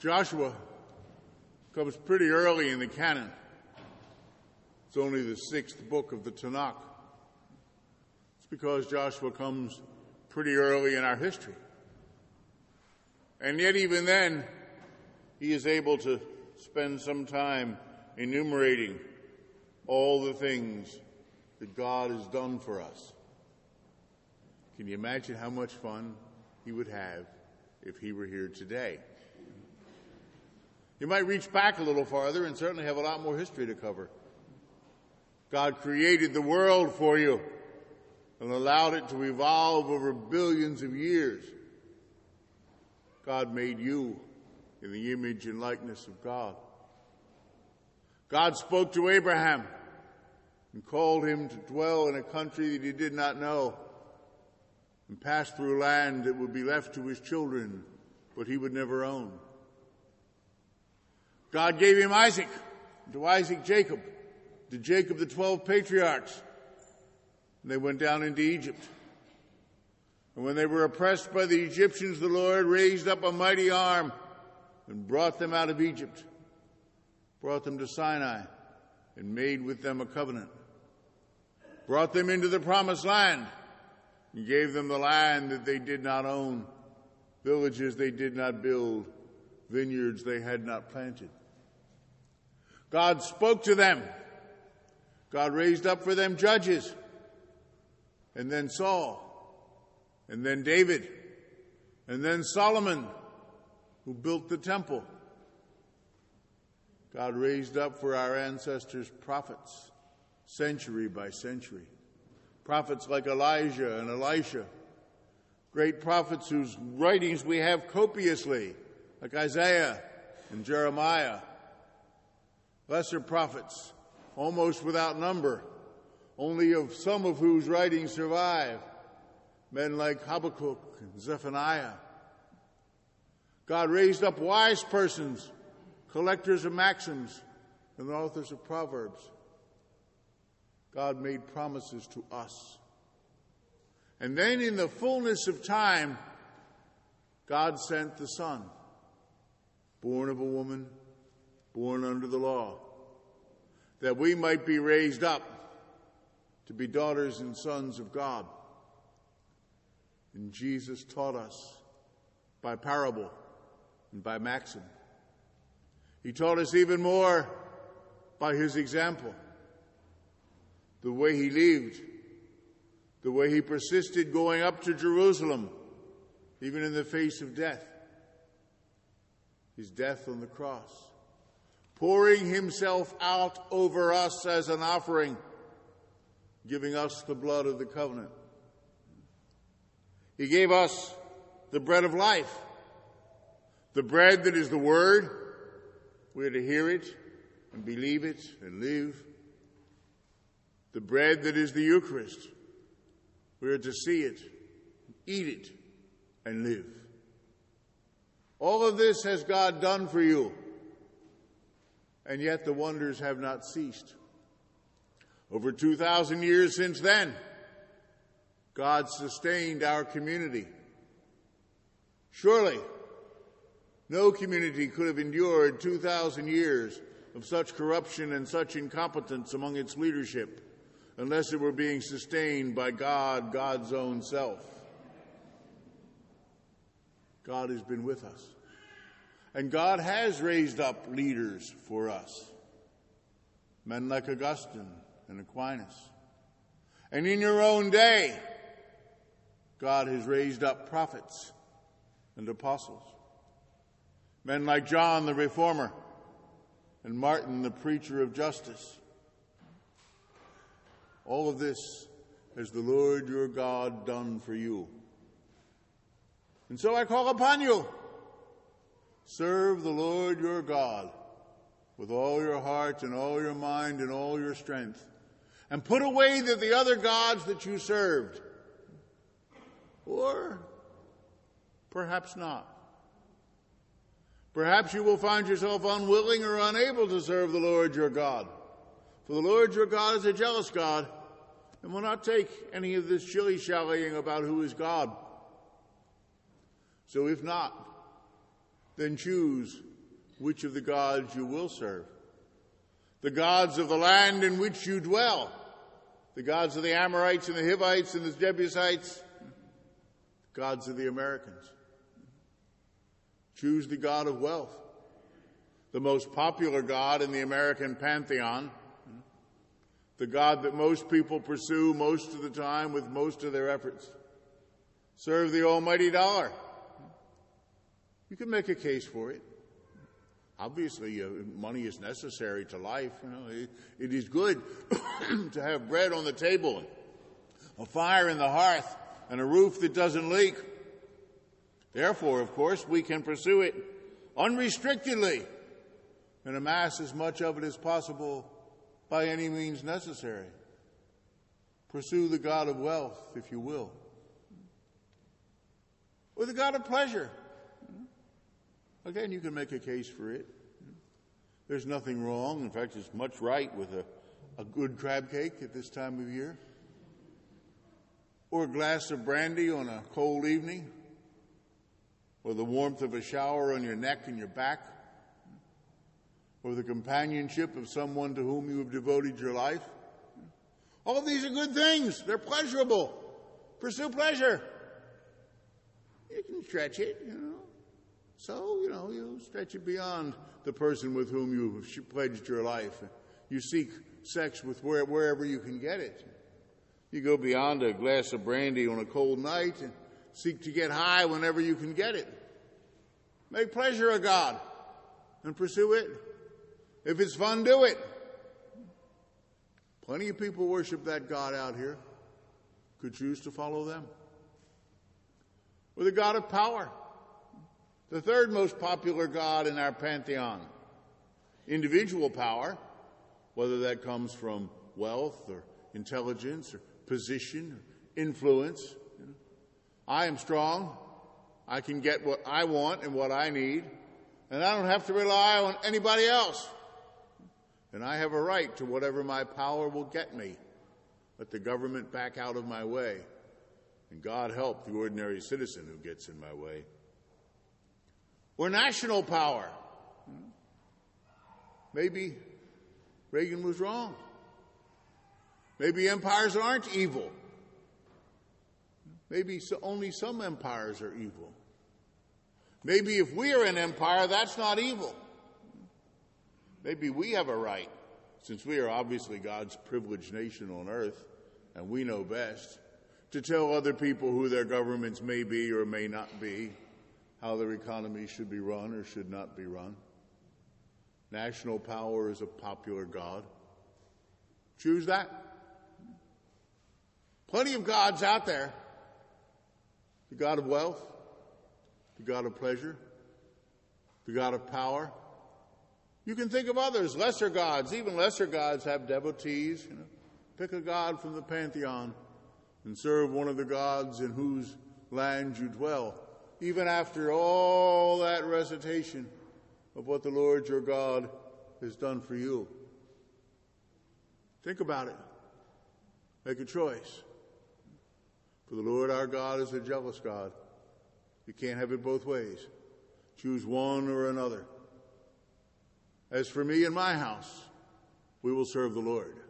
Joshua comes pretty early in the canon. It's only the 6th book of the Tanakh. It's because Joshua comes pretty early in our history. And yet even then, he is able to spend some time enumerating all the things that God has done for us. Can you imagine how much fun he would have if he were here today? You might reach back a little farther and certainly have a lot more history to cover. God created the world for you and allowed it to evolve over billions of years. God made you in the image and likeness of God. God spoke to Abraham and called him to dwell in a country that he did not know and pass through land that would be left to his children, but he would never own. God gave him Isaac, to Isaac Jacob, to Jacob the 12 patriarchs. And they went down into Egypt. And when they were oppressed by the Egyptians, the Lord raised up a mighty arm and brought them out of Egypt, brought them to Sinai, and made with them a covenant, brought them into the promised land, and gave them the land that they did not own, villages they did not build, vineyards they had not planted. God spoke to them. God raised up for them judges, and then Saul, and then David, and then Solomon, who built the temple. God raised up for our ancestors prophets, century by century. Prophets like Elijah and Elisha, great prophets whose writings we have copiously, like Isaiah and Jeremiah. Lesser prophets, almost without number, only of some of whose writings survive, men like Habakkuk and Zephaniah. God raised up wise persons, collectors of maxims, and authors of proverbs. God made promises to us. And then in the fullness of time, God sent the Son, born of a woman, born under the law, that we might be raised up to be daughters and sons of God. And Jesus taught us by parable and by maxim. He taught us even more by his example, the way he lived, the way he persisted going up to Jerusalem, even in the face of death, his death on the cross, pouring himself out over us as an offering, giving us the blood of the covenant. He gave us the bread of life, the bread that is the Word. We are to hear it and believe it and live. The bread that is the Eucharist. We are to see it, eat it, and live. All of this has God done for you, and yet the wonders have not ceased. Over 2,000 years since then, God sustained our community. Surely, no community could have endured 2,000 years of such corruption and such incompetence among its leadership unless it were being sustained by God, God's own self. God has been with us. And God has raised up leaders for us. Men like Augustine and Aquinas. And in your own day, God has raised up prophets and apostles. Men like John the Reformer and Martin the preacher of justice. All of this has the Lord your God done for you. And so I call upon you. Serve the Lord your God with all your heart and all your mind and all your strength. And put away the other gods that you served. Or perhaps not. Perhaps you will find yourself unwilling or unable to serve the Lord your God. For the Lord your God is a jealous God and will not take any of this shilly-shallying about who is God. So if not, then choose which of the gods you will serve. The gods of the land in which you dwell. The gods of the Amorites and the Hivites and the Jebusites. Gods of the Americans. Choose the God of wealth. The most popular God in the American pantheon. The God that most people pursue most of the time with most of their efforts. Serve the almighty dollar. You can make a case for it. Obviously, money is necessary to life. It is good to have bread on the table, a fire in the hearth, and a roof that doesn't leak. Therefore, of course, we can pursue it unrestrictedly and amass as much of it as possible by any means necessary. Pursue the God of wealth, if you will. Or the God of pleasure. Again, you can make a case for it. There's nothing wrong. In fact, there's much right with a good crab cake at this time of year. Or a glass of brandy on a cold evening. Or the warmth of a shower on your neck and your back. Or the companionship of someone to whom you have devoted your life. All of these are good things. They're pleasurable. Pursue pleasure. You can stretch it, So, you stretch it beyond the person with whom you have pledged your life. You seek sex with wherever you can get it. You go beyond a glass of brandy on a cold night and seek to get high whenever you can get it. Make pleasure a God and pursue it. If it's fun, do it. Plenty of people worship that God out here. Could choose to follow them. Or the God of power. The third most popular God in our pantheon. Individual power, whether that comes from wealth or intelligence or position or influence. I am strong. I can get what I want and what I need. And I don't have to rely on anybody else. And I have a right to whatever my power will get me. Let the government back out of my way. And God help the ordinary citizen who gets in my way. Or national power. Maybe Reagan was wrong. Maybe empires aren't evil. Maybe only some empires are evil. Maybe if we are an empire, that's not evil. Maybe we have a right, since we are obviously God's privileged nation on earth, and we know best, to tell other people who their governments may be or may not be, how their economy should be run or should not be run. National power is a popular God. Choose that. Plenty of gods out there. The God of wealth, the God of pleasure, the God of power. You can think of others, lesser gods. Even lesser gods have devotees. Pick a god from the pantheon and serve one of the gods in whose land you dwell. Even after all that recitation of what the Lord your God has done for you. Think about it. Make a choice. For the Lord our God is a jealous God. You can't have it both ways. Choose one or another. As for me and my house, we will serve the Lord.